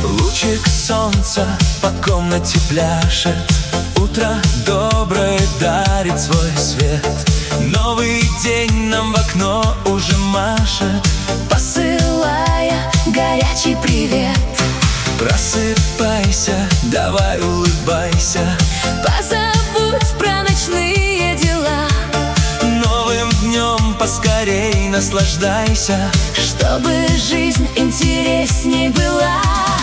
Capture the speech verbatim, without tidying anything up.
Лучик солнца по комнате пляшет, утро доброе дарит свой свет. Новый день нам в окно уже машет, посылая горячий привет. Просыпайся, давай улыбайся, позабудь про ночные дела. новым днем поскорей наслаждайся, чтобы жизнь интересней была.